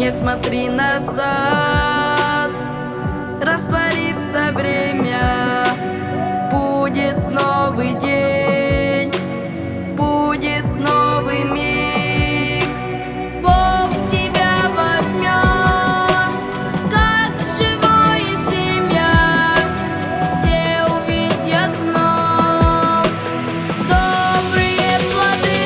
Не смотри назад, растворится время. Будет новый день, будет новый миг. Бог тебя возьмет, как живое семя. Все увидят вновь добрые плоды.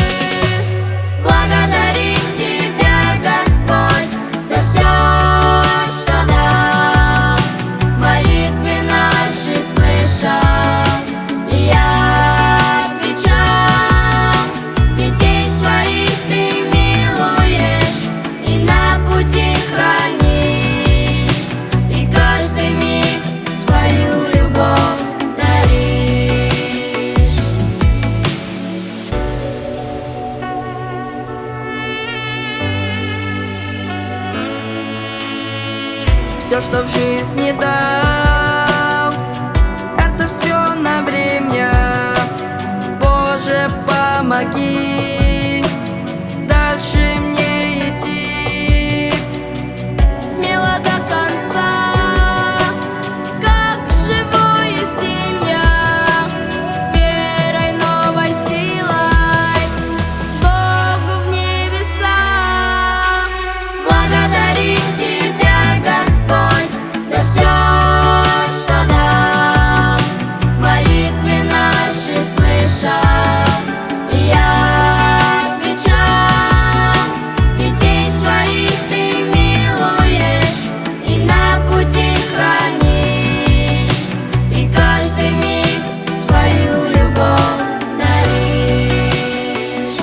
Благодарим тебя, Господь, за все, что дал. Молитвы наши слышал, и я отвечал. Детей своих ты милуешь и на пути хранишь, и каждый миг свою любовь даришь. Все, что в жизни дал, это все на время. Боже, помоги дальше мне идти. Смело до конца, как живое семя, с верой, новой силой, Богу в небеса. Благодарим тебя, Господь, за все, что дал. Молитвы наши слышал, и я отвечал. Детей своих ты милуешь и на пути хранишь, и каждый миг свою любовь даришь.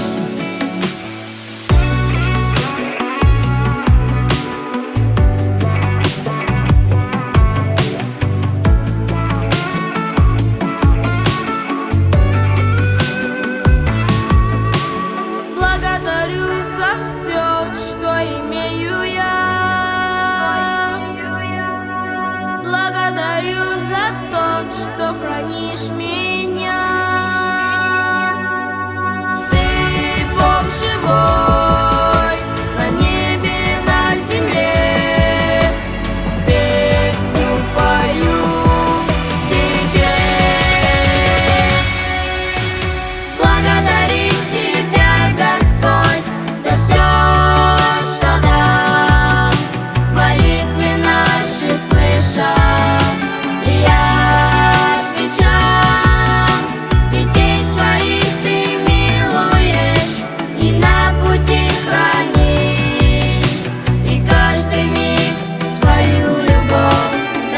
Благодарю за все, что имею я. Благодарю за то, что хранишь меня. Ты Бог живой, на небе, на земле. Песню пою тебе. Благодарим тебя, Господь, за все, что дал. Молитвы наши слышал, и я отвечал. Детей своих ты милуешь и на пути хранишь, и каждый миг свою любовь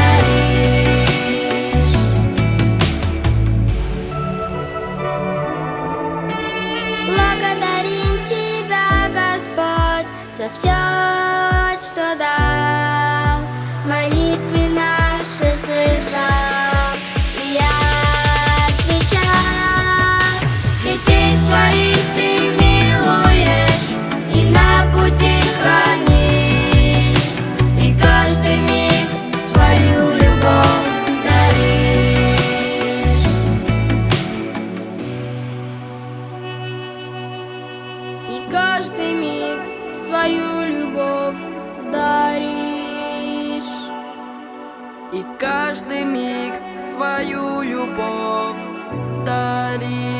даришь. Благодарим тебя, Господь, за все, что дал. Молитвы наши слышал, и я отвечал. Детей своих ты милуешь и на пути хранишь, и каждый миг свою любовь даришь. И каждый миг свою любовь даришь. И каждый миг свою любовь дари.